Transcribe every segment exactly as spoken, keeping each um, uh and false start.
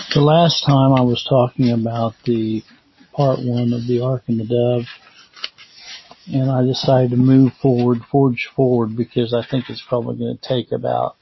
The last time I was talking about the part one of the Ark and the Dove, and I decided to move forward, forge forward, because I think it's probably going to take about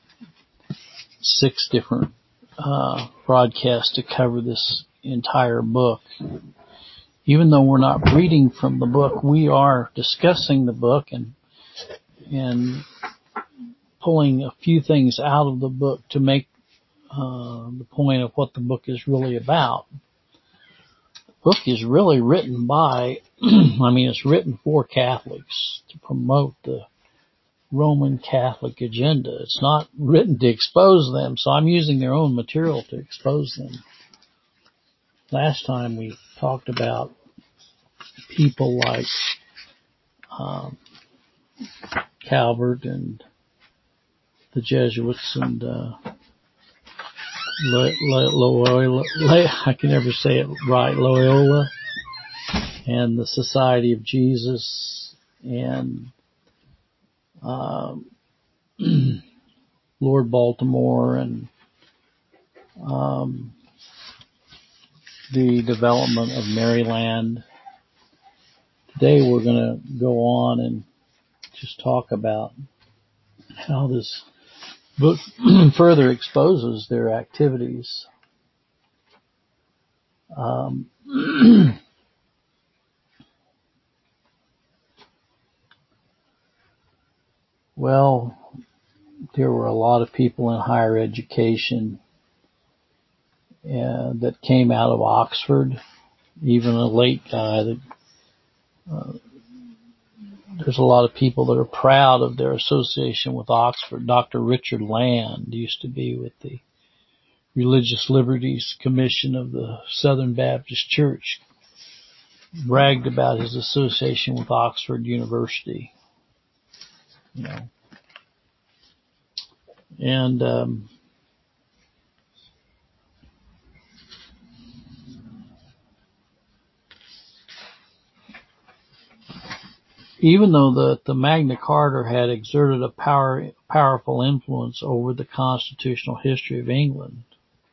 six different uh, broadcasts to cover this entire book. Even though we're not reading from the book, we are discussing the book and and pulling a few things out of the book to make uh, the point of what the book is really about. The book is really written by, I mean, it's written for Catholics to promote the Roman Catholic agenda. It's not written to expose them, so I'm using their own material to expose them. Last time we talked about people like um, Calvert and the Jesuits and uh, Loyola, I can never say it right, Loyola, and the Society of Jesus, and um, Lord Baltimore, and um, the development of Maryland. Today we're going to go on and just talk about how this book further exposes their activities. Um, well, there were a lot of people in higher education uh, that came out of Oxford, even a late guy that uh, there's a lot of people that are proud of their association with Oxford. Doctor Richard Land used to be with the Religious Liberties Commission of the Southern Baptist Church, bragged about his association with Oxford University. You know, and um, even though the, the Magna Carta had exerted a power, powerful influence over the constitutional history of England,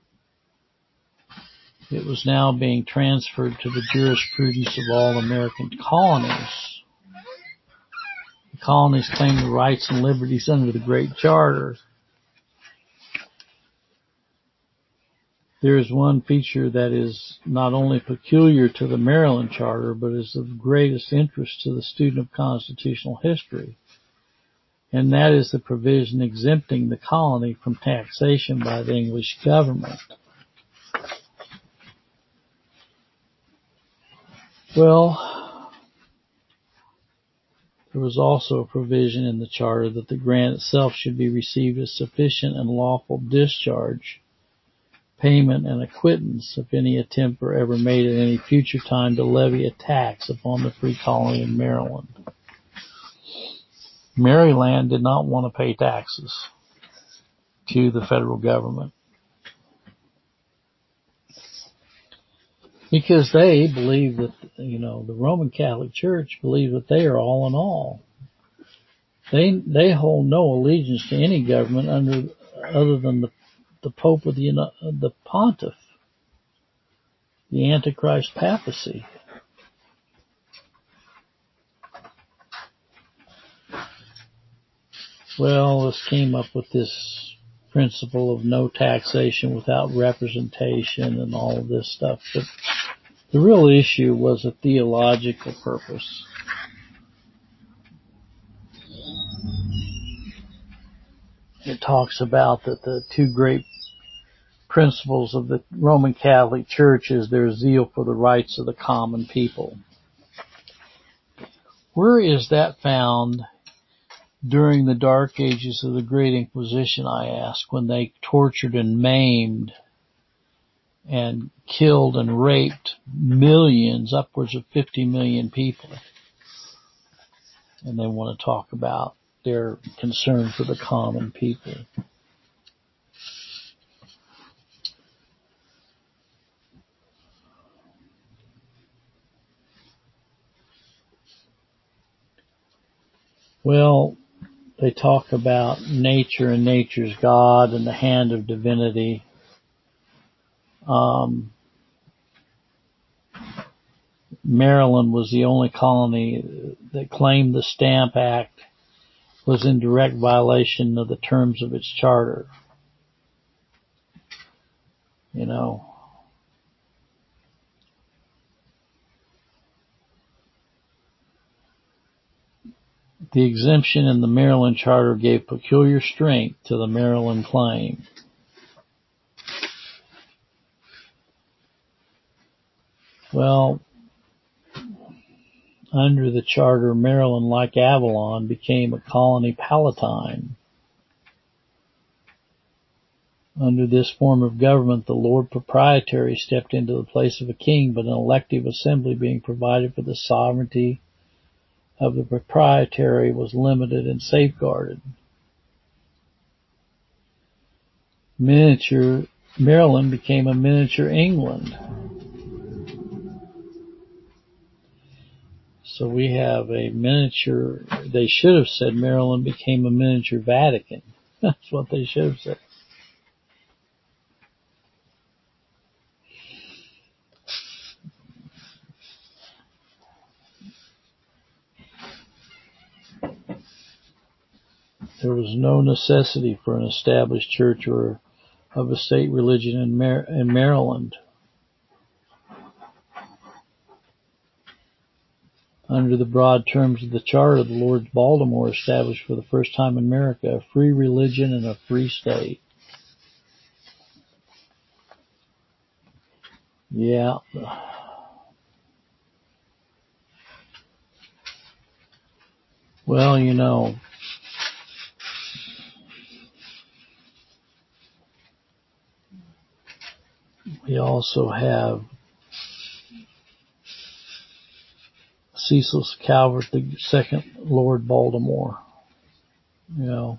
it was now being transferred to the jurisprudence of all American colonies. The colonies claimed the rights and liberties under the Great Charter. There is one feature that is not only peculiar to the Maryland Charter, but is of greatest interest to the student of constitutional history, and that is the provision exempting the colony from taxation by the English government. Well, there was also a provision in the Charter that the grant itself should be received as sufficient and lawful discharge, payment, and acquittance if any attempt were ever made at any future time to levy a tax upon the free colony in Maryland. Maryland did not want to pay taxes to the federal government because they believe that, you know, the Roman Catholic Church believes that they are all in all. They they hold no allegiance to any government under other than the the Pope of the the Pontiff, the Antichrist papacy. Well, this came up with this principle of no taxation without representation and all of this stuff. But the real issue was a theological purpose. It talks about that the two great principles of the Roman Catholic Church is their zeal for the rights of the common people. Where is that found during the dark ages of the Great Inquisition, I ask, when they tortured and maimed and killed and raped millions, upwards of fifty million people? And they want to talk about their concern for the common people. Well, they talk about nature and nature's God and the hand of divinity. Um, Maryland was the only colony that claimed the Stamp Act was in direct violation of the terms of its charter. You know, the exemption in the Maryland Charter gave peculiar strength to the Maryland claim. Well, under the charter, Maryland, like Avalon, became a colony palatine. Under this form of government, the Lord Proprietary stepped into the place of a king, but an elective assembly being provided for the sovereignty of the Proprietary was limited and safeguarded. Miniature Maryland became a miniature England. So we have a miniature, they should have said Maryland became a miniature Vatican. That's what they should have said. There was no necessity for an established church or of a state religion in, Mar- in Maryland. Under the broad terms of the charter, the Lords Baltimore established for the first time in America a free religion and a free state. Yeah. Well, you know, we also have Cecil Calvert, the second Lord Baltimore. You know,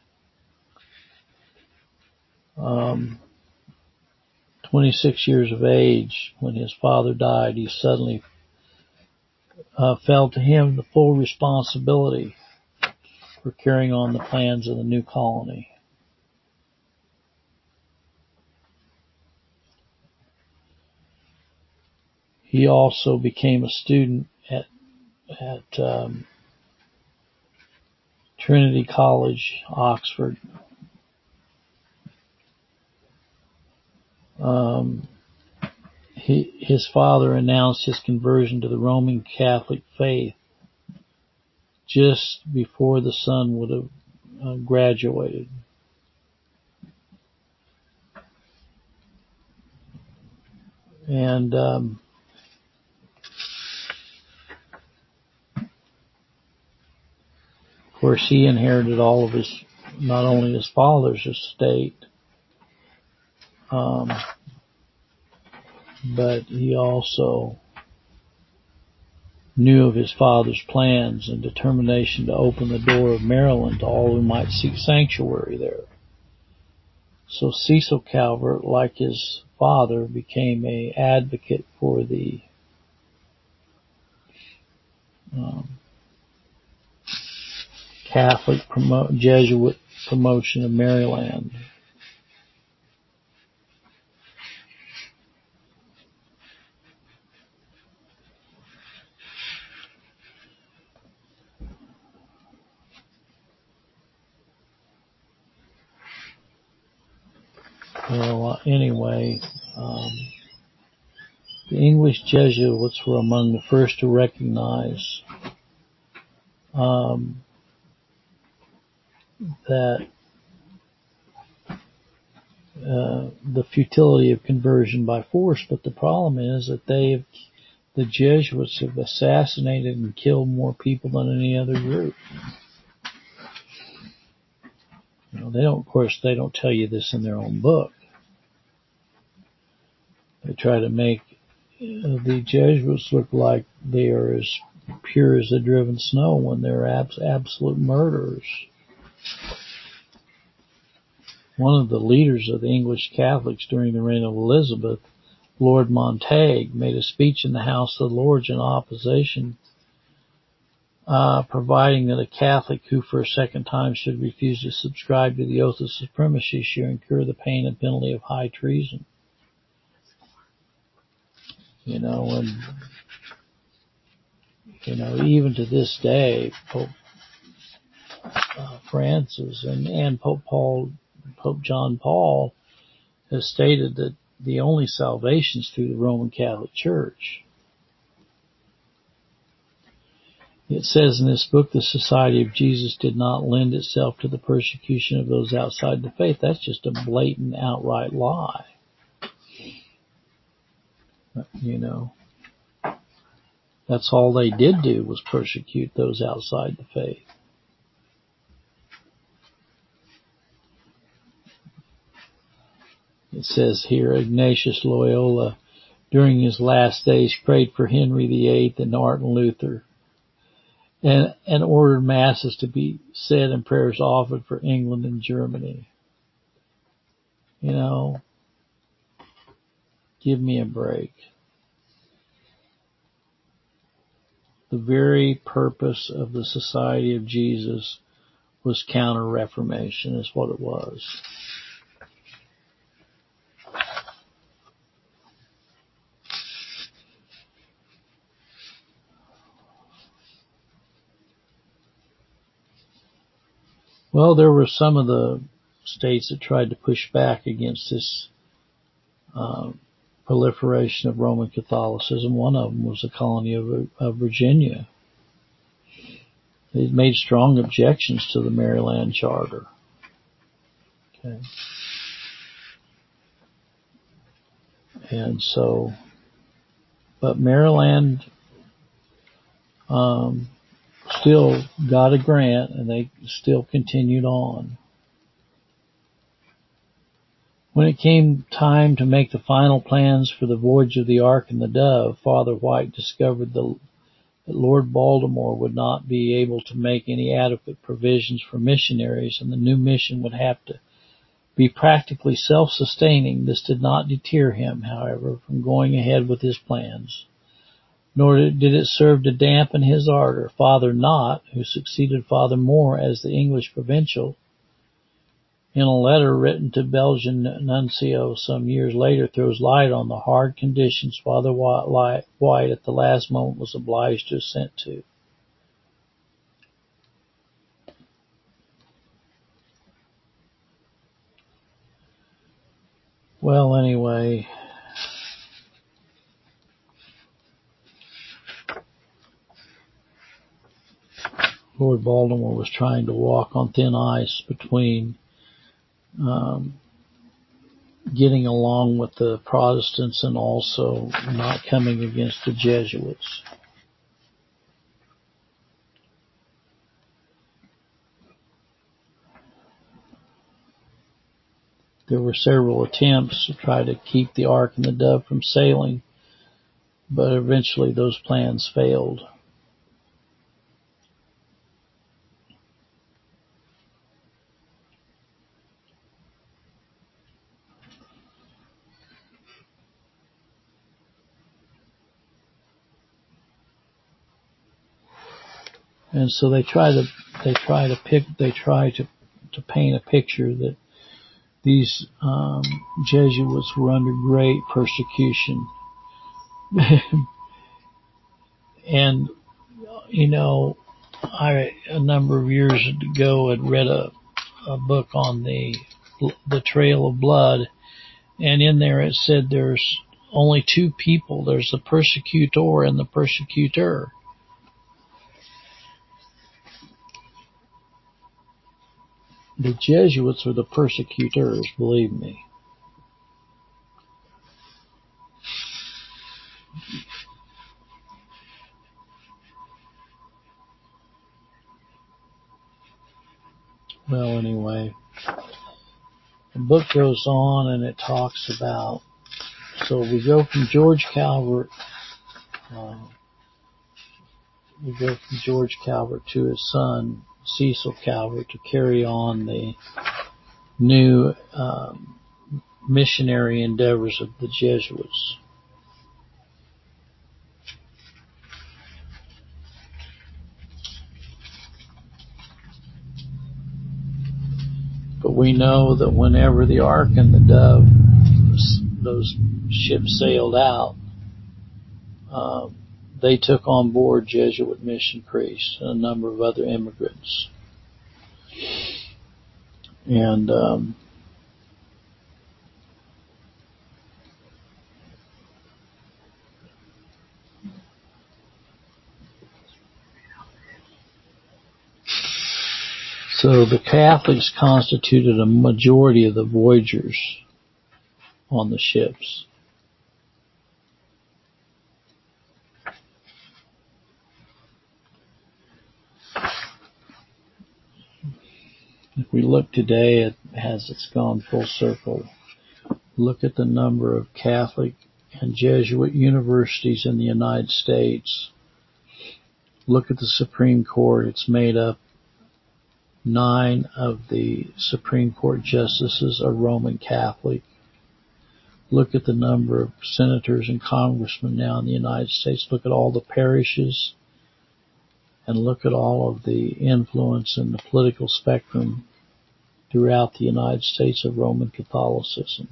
um, twenty-six years of age when his father died, he suddenly uh, fell to him the full responsibility for carrying on the plans of the new colony. He also became a student at at um, Trinity College, Oxford. Um, he, his father announced his conversion to the Roman Catholic faith just before the son would have uh, graduated. And um, of course, he inherited all of his, not only his father's estate, um, but he also knew of his father's plans and determination to open the door of Maryland to all who might seek sanctuary there. So Cecil Calvert, like his father, became an advocate for the um, Catholic promo- Jesuit promotion of Maryland. Well, anyway, um, the English Jesuits were among the first to recognize um, that uh, the futility of conversion by force, but the problem is that they have, the Jesuits have assassinated and killed more people than any other group. You know, they don't, of course, they don't tell you this in their own book. They try to make uh, the Jesuits look like they are as pure as the driven snow when they're abs- absolute murderers. One of the leaders of the English Catholics during the reign of Elizabeth, Lord Montague, made a speech in the House of Lords in opposition, uh, providing that a Catholic who for a second time should refuse to subscribe to the oath of supremacy should incur the pain and penalty of high treason. You know, and, you know, even to this day, Pope uh, Francis and, and Pope Paul, Pope John Paul has stated that the only salvation is through the Roman Catholic Church. It says in this book, the Society of Jesus did not lend itself to the persecution of those outside the faith. That's just a blatant, outright lie. You know, that's all they did do was persecute those outside the faith. It says here, Ignatius Loyola, during his last days, prayed for Henry the Eighth and Martin Luther, and, and ordered masses to be said and prayers offered for England and Germany. You know, give me a break. The very purpose of the Society of Jesus was counter-reformation, is what it was. Well, there were some of the states that tried to push back against this uh, proliferation of Roman Catholicism. One of them was the colony of, of Virginia. They made strong objections to the Maryland Charter. Okay. And so, but Maryland um, still got a grant, and they still continued on. When it came time to make the final plans for the voyage of the Ark and the Dove, Father White discovered the, that Lord Baltimore would not be able to make any adequate provisions for missionaries, and the new mission would have to be practically self-sustaining. This did not deter him, however, from going ahead with his plans, nor did it serve to dampen his ardor. Father Knott, who succeeded Father Moore as the English provincial, in a letter written to Belgian nuncio some years later, throws light on the hard conditions Father White at the last moment was obliged to assent to. Well, anyway, Lord Baltimore was trying to walk on thin ice between um, getting along with the Protestants and also not coming against the Jesuits. There were several attempts to try to keep the Ark and the Dove from sailing, but eventually those plans failed. And so they try to they try to pick they try to to paint a picture that these um, Jesuits were under great persecution. And you know, I a number of years ago had read a a book on the the Trail of Blood, and in there it said there's only two people. There's the persecutor and the persecutor. The Jesuits were the persecutors, believe me. Well, anyway, the book goes on and it talks about, so we go from George Calvert, uh, we go from George Calvert to his son, Cecil Calvert, to carry on the new um, missionary endeavors of the Jesuits. But we know that whenever the Ark and the Dove, those ships sailed out, uh, they took on board Jesuit mission priests and a number of other immigrants. And um, so the Catholics constituted a majority of the voyagers on the ships. If we look today at as it's gone full circle, look at the number of Catholic and Jesuit universities in the United States. Look at the Supreme Court. It's made up nine of the Supreme Court justices are Roman Catholic. Look at the number of senators and congressmen now in the United States. Look at all the parishes and look at all of the influence in the political spectrum throughout the United States of Roman Catholicism.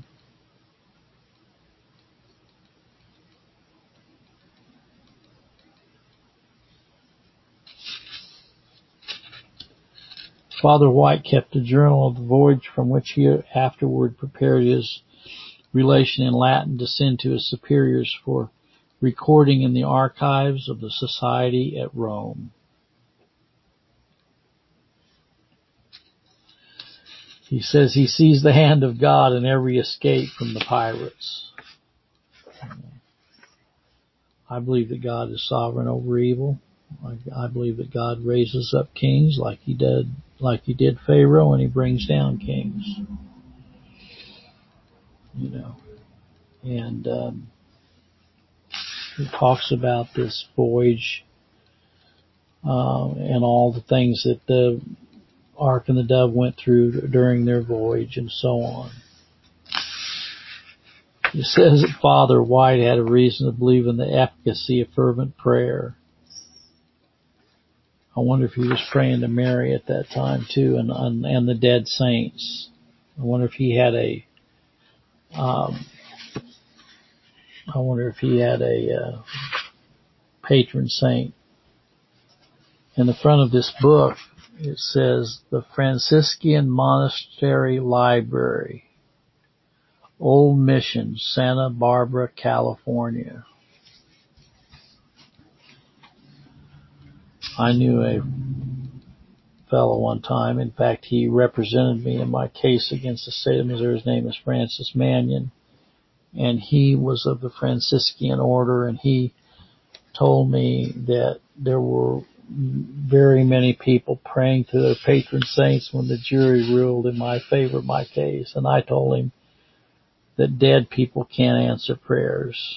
Father White kept a journal of the voyage from which he afterward prepared his relation in Latin to send to his superiors for recording in the archives of the Society at Rome. He says he sees the hand of God in every escape from the pirates. I believe that God is sovereign over evil. I, I believe that God raises up kings like he did, like he did Pharaoh, and he brings down kings. You know, and um, he talks about this voyage uh, and all the things that the Ark and the Dove went through during their voyage and so on. It says that Father White had a reason to believe in the efficacy of fervent prayer. I wonder if he was praying to Mary at that time too, and and, and the dead saints. I wonder if he had a. Um, I wonder if he had a uh, patron saint. In the front of this book, it says the Franciscan Monastery Library, Old Mission, Santa Barbara, California. I knew a fellow one time. In fact, he represented me in my case against the state of Missouri. His name is Francis Mannion, and he was of the Franciscan order, and he told me that there were very many people praying to their patron saints when the jury ruled in my favor of my case. And I told him that dead people can't answer prayers.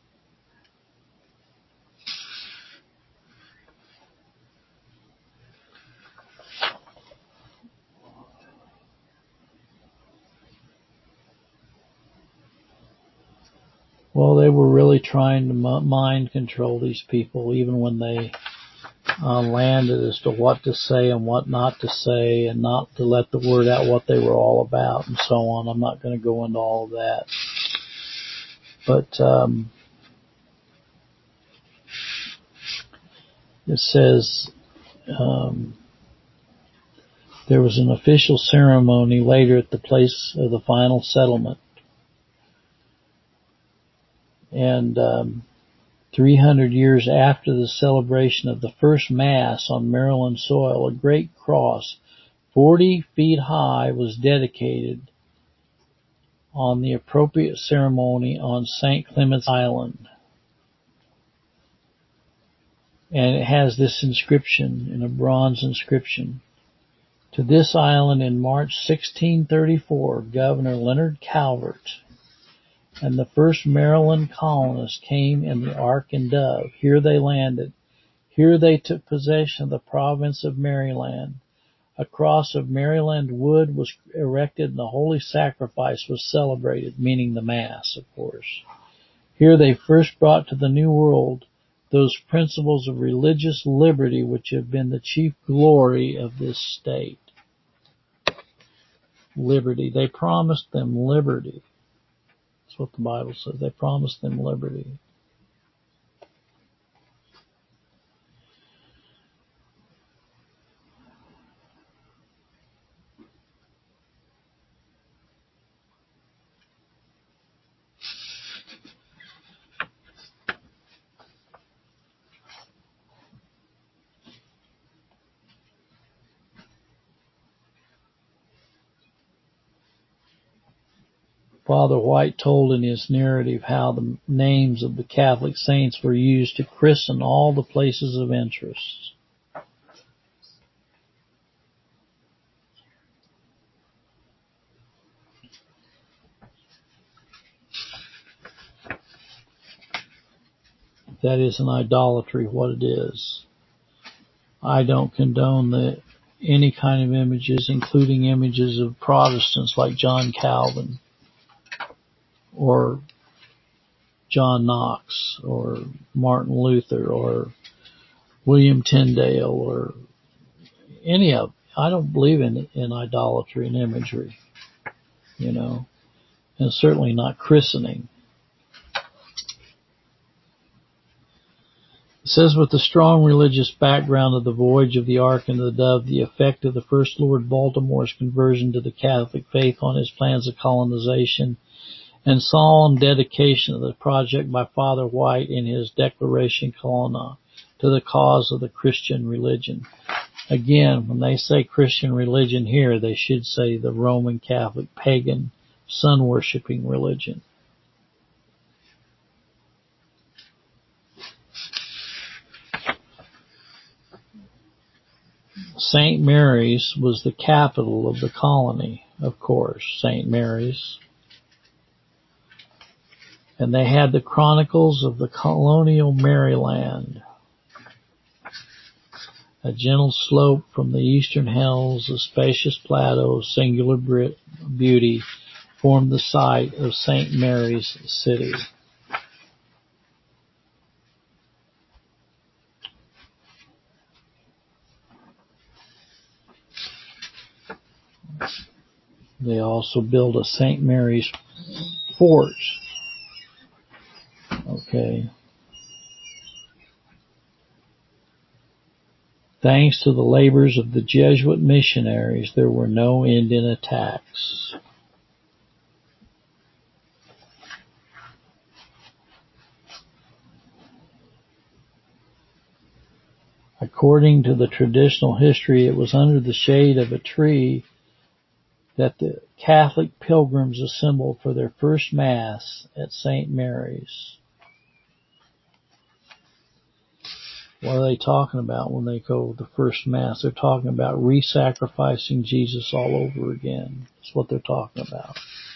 Well, they were really trying to mind control these people, even when they uh, landed, as to what to say and what not to say, and not to let the word out what they were all about, and so on. I'm not going to go into all of that. But um, it says um, there was an official ceremony later at the place of the final settlement. And um, three hundred years after the celebration of the first Mass on Maryland soil, a great cross, forty feet high, was dedicated on the appropriate ceremony on Saint Clement's Island. And it has this inscription, in a bronze inscription. To this island in March sixteen thirty-four, Governor Leonard Calvert and the first Maryland colonists came in the Ark and Dove. Here they landed. Here they took possession of the province of Maryland. A cross of Maryland wood was erected and the holy sacrifice was celebrated, meaning the Mass, of course. Here they first brought to the New World those principles of religious liberty which have been the chief glory of this state. Liberty. They promised them liberty. That's what the Bible says. They promised them liberty. Father White told in his narrative how the names of the Catholic saints were used to christen all the places of interest. That is an idolatry, what it is. I don't condone the, any kind of images, including images of Protestants like John Calvin or John Knox or Martin Luther or William Tyndale or any of. I don't believe in in idolatry and imagery, you know, and certainly not christening. It says, with the strong religious background of the voyage of the Ark and the Dove, the effect of the first Lord Baltimore's conversion to the Catholic faith on his plans of colonization, and solemn dedication of the project by Father White in his Declaration Colonna to the cause of the Christian religion. Again, when they say Christian religion here, they should say the Roman Catholic pagan sun-worshipping religion. Saint Mary's was the capital of the colony, of course, Saint Mary's. And they had the Chronicles of the Colonial Maryland. A gentle slope from the eastern hills, a spacious plateau of singular beauty, formed the site of Saint Mary's city. They also built a Saint Mary's fort. Okay. Thanks to the labors of the Jesuit missionaries, there were no Indian attacks. According to the traditional history, it was under the shade of a tree that the Catholic pilgrims assembled for their first Mass at Saint Mary's. What are they talking about when they go to the first Mass? They're talking about re-sacrificing Jesus all over again. That's what they're talking about.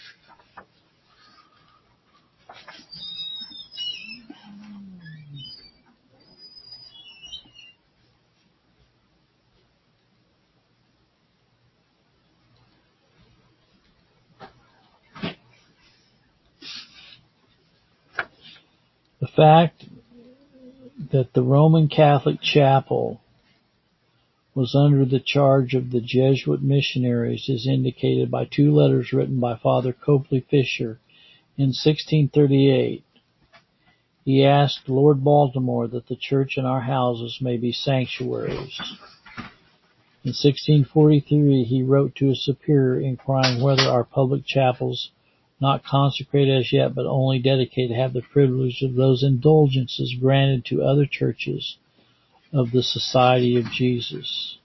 The fact that the Roman Catholic chapel was under the charge of the Jesuit missionaries is indicated by two letters written by Father Copley Fisher in sixteen thirty-eight. He asked Lord Baltimore that the church in our houses may be sanctuaries. In sixteen forty-three, he wrote to his superior inquiring whether our public chapels, not consecrated as yet but only dedicated, have the privilege of those indulgences granted to other churches of the Society of Jesus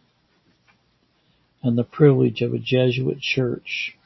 and the privilege of a Jesuit church.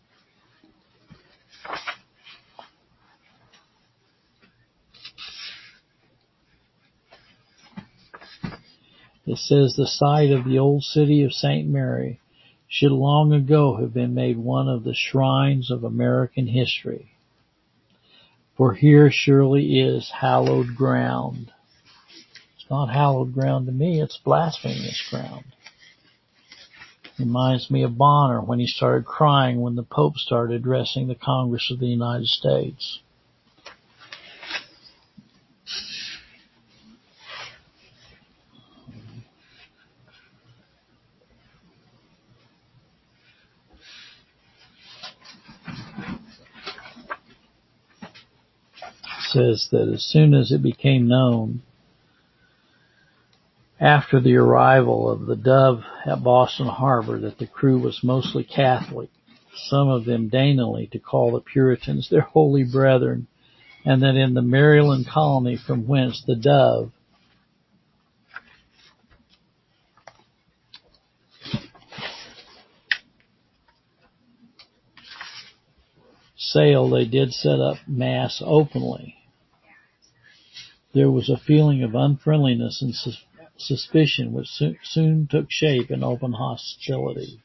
It says the site of the old city of Saint Mary should long ago have been made one of the shrines of American history. For here surely is hallowed ground. It's not hallowed ground to me, it's blasphemous ground. Reminds me of Bonner when he started crying when the Pope started addressing the Congress of the United States. Says that as soon as it became known after the arrival of the Dove at Boston Harbor that the crew was mostly Catholic, some of them deignedly to call the Puritans their holy brethren, and that in the Maryland colony from whence the Dove sale, they did set up Mass openly. There was a feeling of unfriendliness and sus- suspicion which so- soon took shape in open hostility.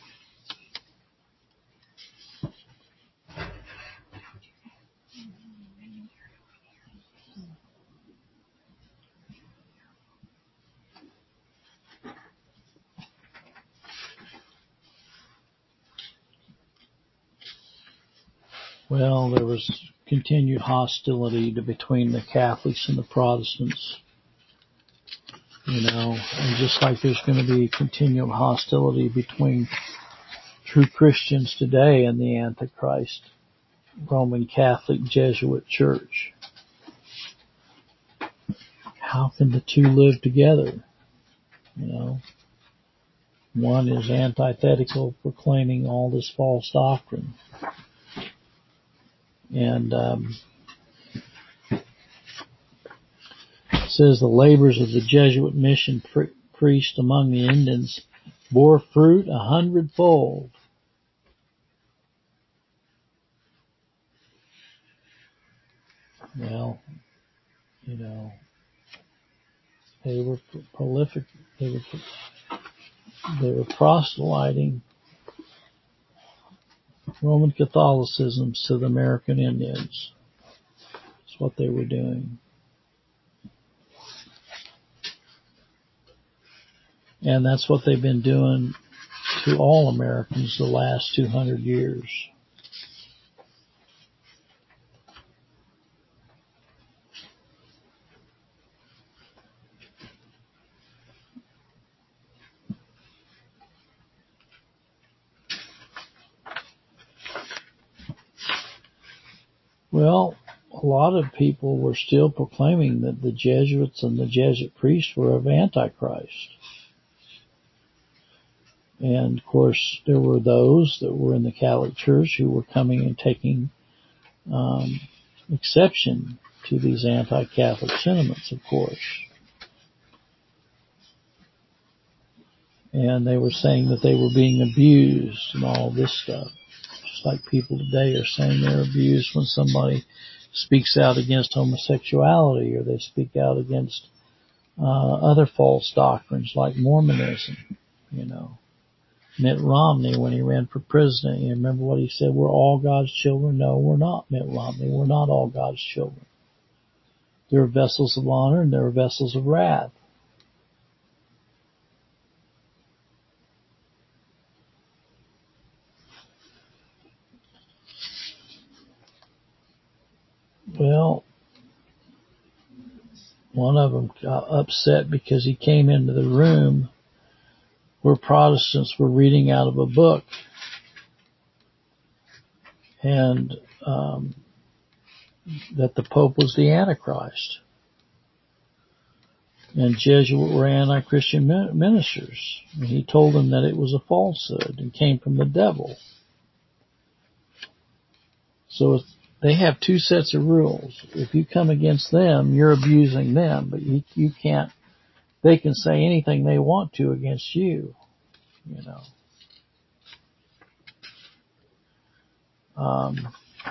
Well, there was continued hostility to, between the Catholics and the Protestants. You know, and just like there's going to be continual hostility between true Christians today and the Antichrist Roman Catholic Jesuit Church. How can the two live together? You know, one is antithetical, proclaiming all this false doctrine. And um, it says the labors of the Jesuit mission pri- priest among the Indians bore fruit a hundredfold. Well, you know, they were prolific. They were they were proselyting Roman Catholicism to the American Indians. That's what they were doing. And that's what they've been doing to all Americans the last two hundred years. Well, a lot of people were still proclaiming that the Jesuits and the Jesuit priests were of Antichrist. And of course, there were those that were in the Catholic Church who were coming and taking um, exception to these anti-Catholic sentiments, of course. And they were saying that they were being abused and all this stuff. Just like people today are saying they're abused when somebody speaks out against homosexuality or they speak out against uh, other false doctrines like Mormonism, you know. Mitt Romney, when he ran for president, you remember what he said? We're all God's children. No, we're not, Mitt Romney. We're not all God's children. There are vessels of honor and there are vessels of wrath. Well, one of them got upset because he came into the room where Protestants were reading out of a book. And um, that the Pope was the Antichrist. And Jesuit were anti-Christian ministers. And he told them that it was a falsehood and came from the devil. So they have two sets of rules. If you come against them, you're abusing them, but you, you can't, they can say anything they want to against you, you know. Um,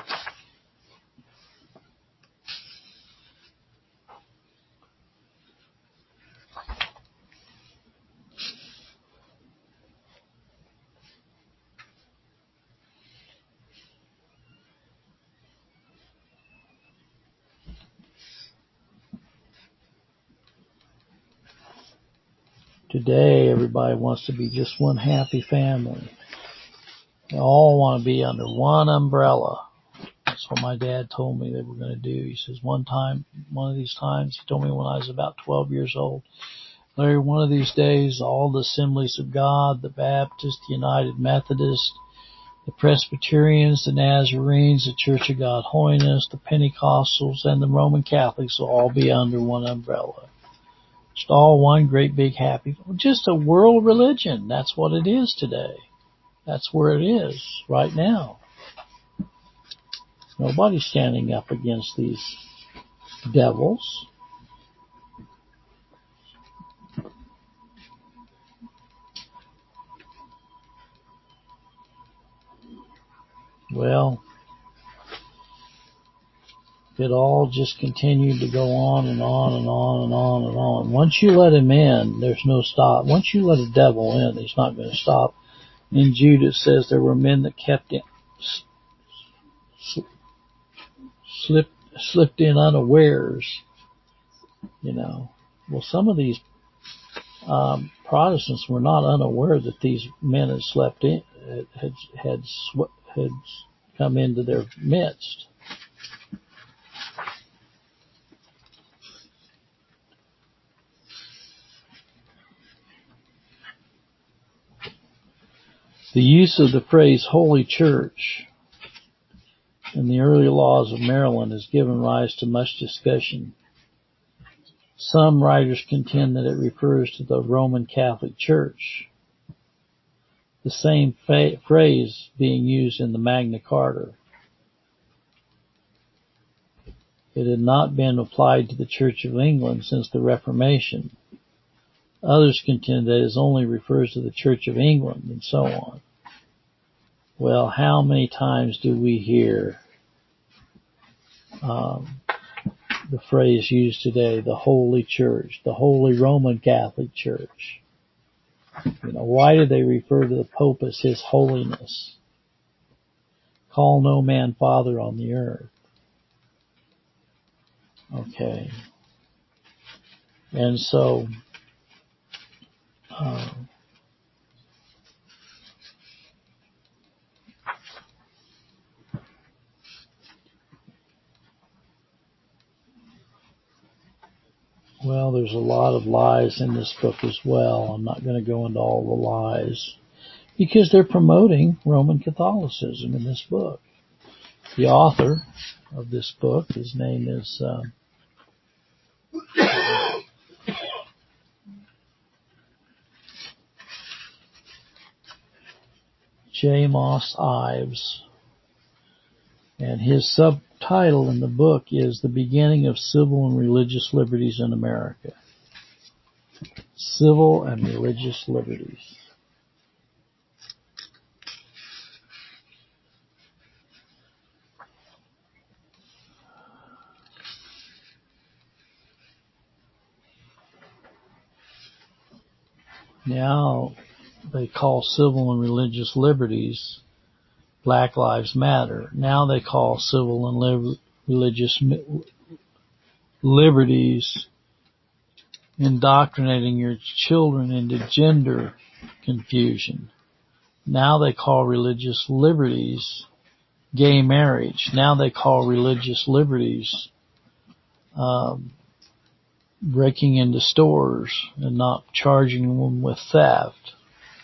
today, everybody wants to be just one happy family. They all want to be under one umbrella. That's what my dad told me they were going to do. He says one time, one of these times, he told me when I was about twelve years old, Larry, one of these days, all the Assemblies of God, the Baptist, the United Methodist, the Presbyterians, the Nazarenes, the Church of God Holiness, the Pentecostals, and the Roman Catholics will all be under one umbrella. Just all one great big happy, just a world religion. That's what it is today. That's where it is right now. Nobody's standing up against these devils. Well, it all just continued to go on and on and on and on and on. Once you let him in, there's no stop. Once you let a devil in, he's not going to stop. In Jude it says there were men that kept in, slipped, slipped in unawares, you know. Well, some of these um, Protestants were not unaware that these men had slept in, had, had, had come into their midst. The use of the phrase Holy Church in the early laws of Maryland has given rise to much discussion. Some writers contend that it refers to the Roman Catholic Church, the same fa- phrase being used in the Magna Carta. It had not been applied to the Church of England since the Reformation. Others contend that it only refers to the Church of England and so on. Well, how many times do we hear um, the phrase used today, the Holy Church, the Holy Roman Catholic Church? You know, why do they refer to the Pope as His Holiness? Call no man father on the earth. Okay. And so, uh, well, there's a lot of lies in this book as well. I'm not going to go into all the lies because they're promoting Roman Catholicism in this book. The author of this book, his name is uh, J. Moss Ives, and his subtitle in the book is The Beginning of Civil and Religious Liberties in America. Civil and Religious Liberties. Now they call civil and religious liberties Black Lives Matter. Now they call civil and li- religious mi- liberties indoctrinating your children into gender confusion. Now they call religious liberties gay marriage. Now they call religious liberties um, breaking into stores and not charging them with theft.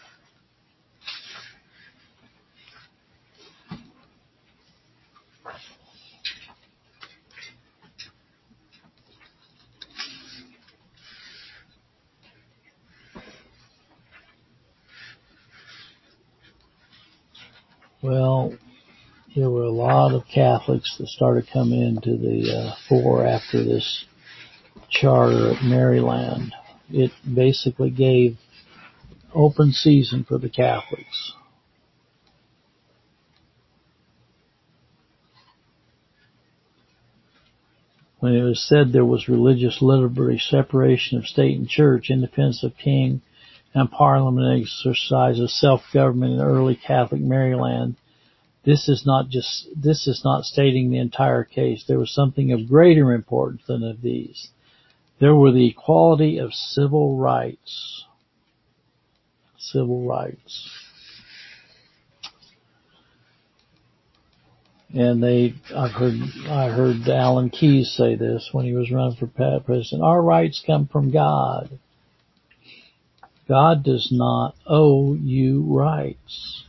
Well, there were a lot of Catholics that started coming into the uh, fore after this charter at Maryland. It basically gave open season for the Catholics. When it was said there was religious liberty, separation of state and church, independence of king and parliament, exercise of self-government in early Catholic Maryland, this is not just, this is not stating the entire case. There was something of greater importance than of these. There were the equality of civil rights. Civil rights. And they, I've heard, I heard Alan Keyes say this when he was running for president. Our rights come from God. God does not owe you rights.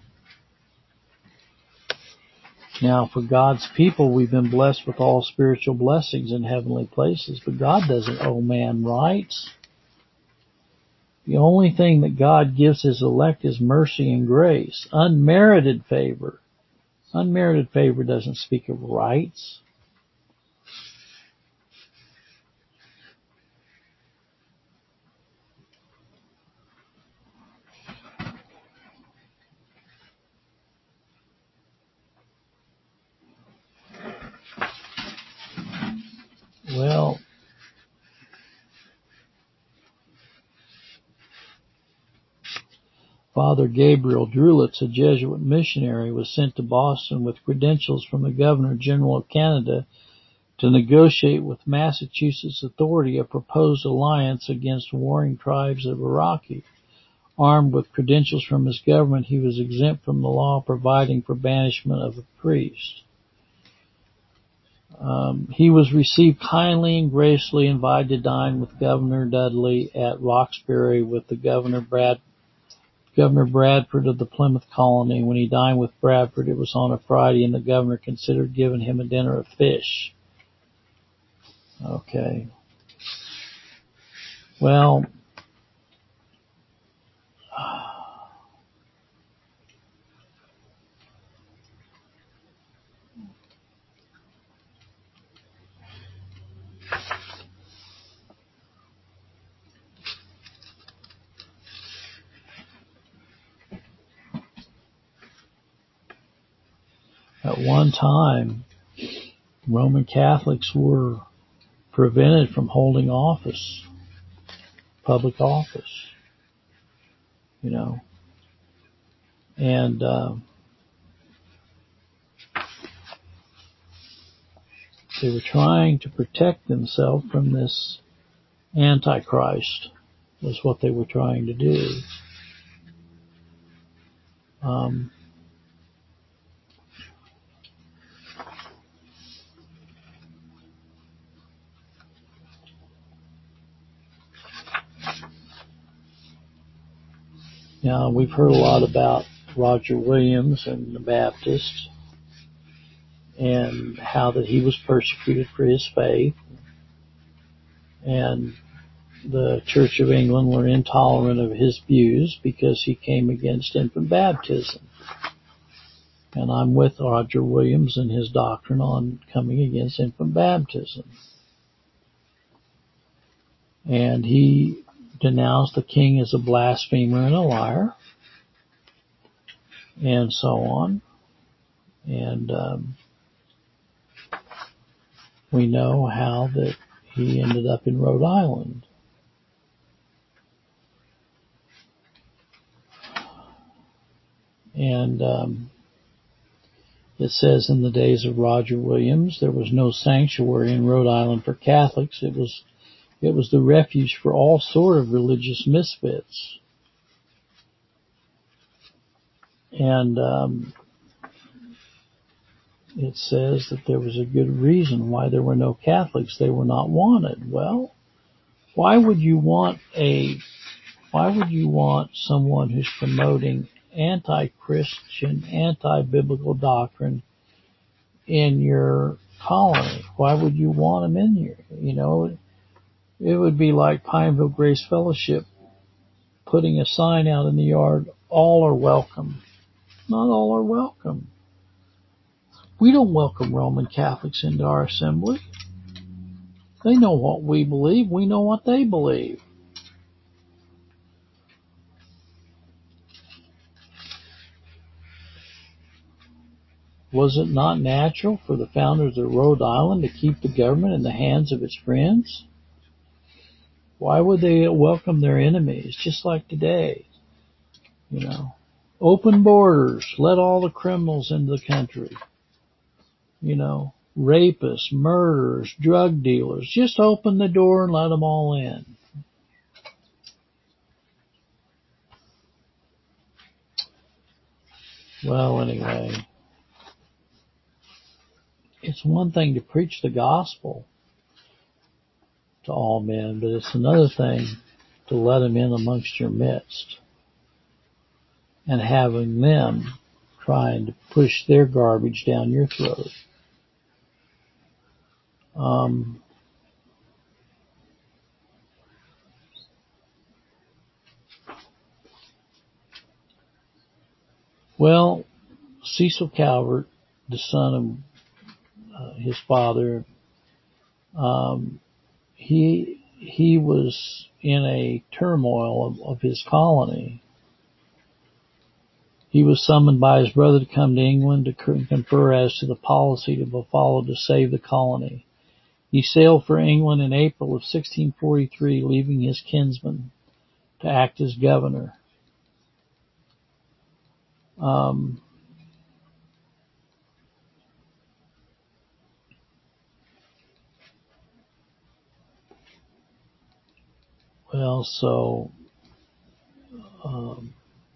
Now, for God's people, we've been blessed with all spiritual blessings in heavenly places, but God doesn't owe man rights. The only thing that God gives His elect is mercy and grace, unmerited favor. Unmerited favor doesn't speak of rights. Well, Father Gabriel Drulitz, a Jesuit missionary, was sent to Boston with credentials from the Governor General of Canada to negotiate with Massachusetts authority a proposed alliance against warring tribes of Iraqi. Armed with credentials from his government, he was exempt from the law providing for banishment of a priest. Um, he was received kindly and graciously, invited to dine with Governor Dudley at Roxbury with the Governor Brad, Governor Bradford of the Plymouth colony. When he dined with Bradford, it was on a Friday, and the governor considered giving him a dinner of fish. Okay. Well, at one time, Roman Catholics were prevented from holding office, public office, you know, and uh, they were trying to protect themselves from this Antichrist, was what they were trying to do. Um, now, we've heard a lot about Roger Williams and the Baptists and how that he was persecuted for his faith, and the Church of England were intolerant of his views because he came against infant baptism. And I'm with Roger Williams and his doctrine on coming against infant baptism. And he denounced the king as a blasphemer and a liar, and so on. And um, we know how that he ended up in Rhode Island. And um, it says in the days of Roger Williams, there was no sanctuary in Rhode Island for Catholics. It was it was the refuge for all sort of religious misfits. And um, it says that there was a good reason why there were no Catholics. They were not wanted. Well, why would you want a why would you want someone who's promoting anti-Christian, anti-biblical doctrine in your colony? Why would you want them in here? You know, it would be like Pineville Grace Fellowship putting a sign out in the yard, all are welcome. Not all are welcome. We don't welcome Roman Catholics into our assembly. They know what we believe. We know what they believe. Was it not natural for the founders of Rhode Island to keep the government in the hands of its friends? Why would they welcome their enemies, just like today? You know, open borders, let all the criminals into the country. You know, rapists, murderers, drug dealers, just open the door and let them all in. Well, anyway, it's one thing to preach the gospel to all men, but it's another thing to let them in amongst your midst and having them trying to push their garbage down your throat. Um, well, Cecil Calvert, the son of uh, his father, um, he he was in a turmoil of, of his colony. He was summoned by his brother to come to England to confer as to the policy to be followed to save the colony. He sailed for England in April of sixteen forty-three, leaving his kinsman to act as governor. Um, well, so um,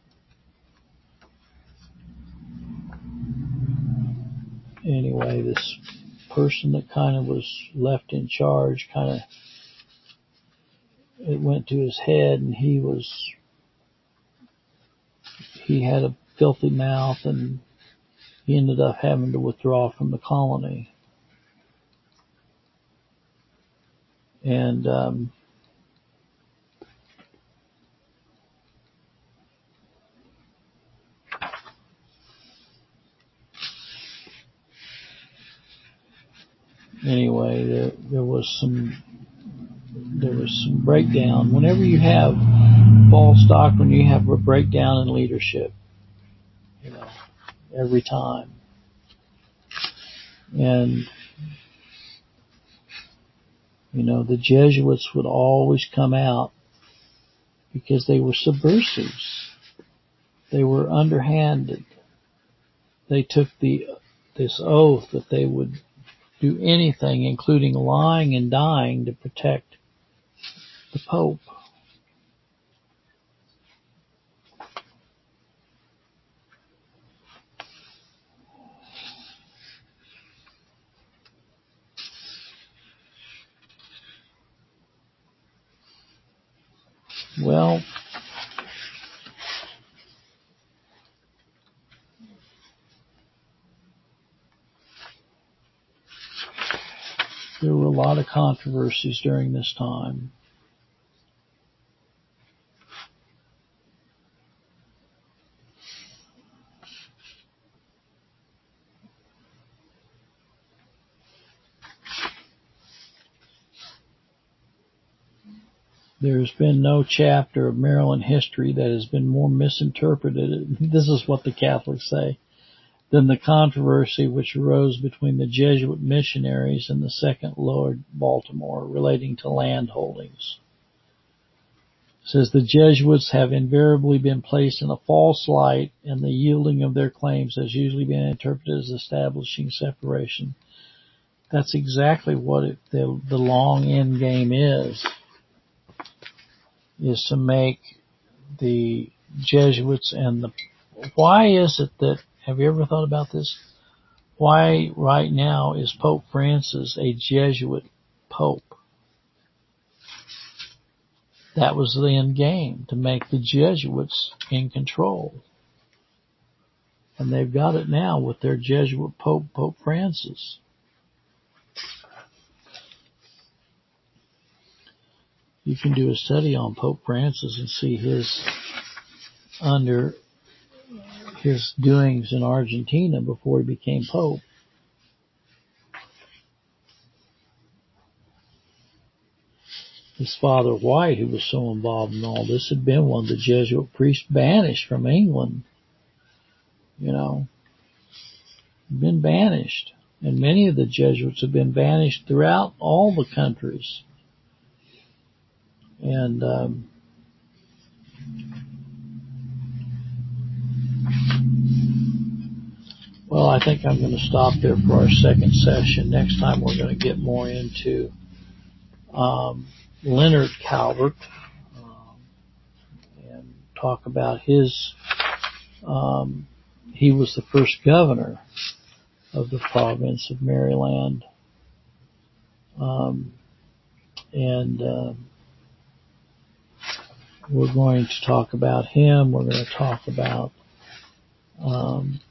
anyway, this person that kind of was left in charge, kind of, it went to his head, and he was, he had a filthy mouth, and he ended up having to withdraw from the colony. And um, anyway, there, there was some there was some breakdown. Whenever you have false doctrine, you have a breakdown in leadership. You know, every time. And you know, the Jesuits would always come out because they were subversives. They were underhanded. They took the this oath that they would do anything, including lying and dying, to protect the Pope. Well, there were a lot of controversies during this time. There's been no chapter of Maryland history that has been more misinterpreted, this is what the Catholics say, than the controversy which arose between the Jesuit missionaries and the second Lord Baltimore relating to land holdings. It says the Jesuits have invariably been placed in a false light, and the yielding of their claims has usually been interpreted as establishing separation. That's exactly what it, the, the long end game is. is to make the Jesuits and the, why is it that, have you ever thought about this? Why right now is Pope Francis a Jesuit Pope? That was the end game, to make the Jesuits in control. And they've got it now with their Jesuit Pope, Pope Francis. You can do a study on Pope Francis and see his under his doings in Argentina before he became Pope. His father White, who was so involved in all this, had been one of the Jesuit priests banished from England. You know, been banished. And many of the Jesuits have been banished throughout all the countries. And um, well, I think I'm going to stop there for our second session. Next time we're going to get more into um, Leonard Calvert um, and talk about his, um, he was the first governor of the province of Maryland. Um, and uh, we're going to talk about him. We're going to talk about um,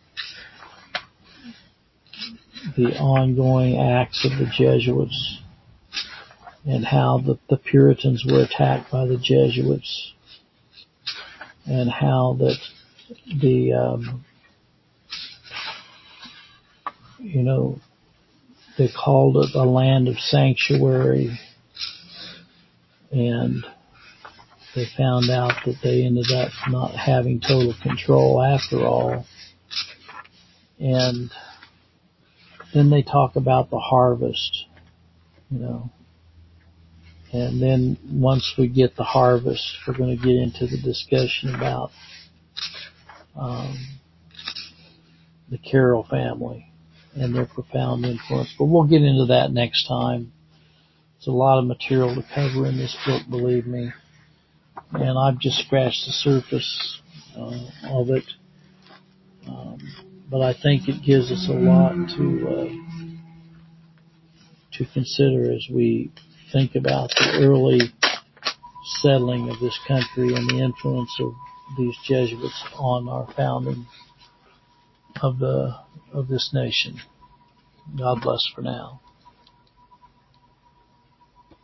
the ongoing acts of the Jesuits and how the, the Puritans were attacked by the Jesuits, and how that the um, you know, they called it a land of sanctuary, and they found out that they ended up not having total control after all. And then they talk about the harvest you know. And then once we get the harvest, we're going to get into the discussion about um, the Carroll family and their profound influence. But we'll get into that next time. There's a lot of material to cover in this book, believe me. And I've just scratched the surface uh, of it. Um, but I think it gives us a lot to uh, to consider as we think about the early settling of this country and the influence of these Jesuits on our founding of the of this nation. God bless for now.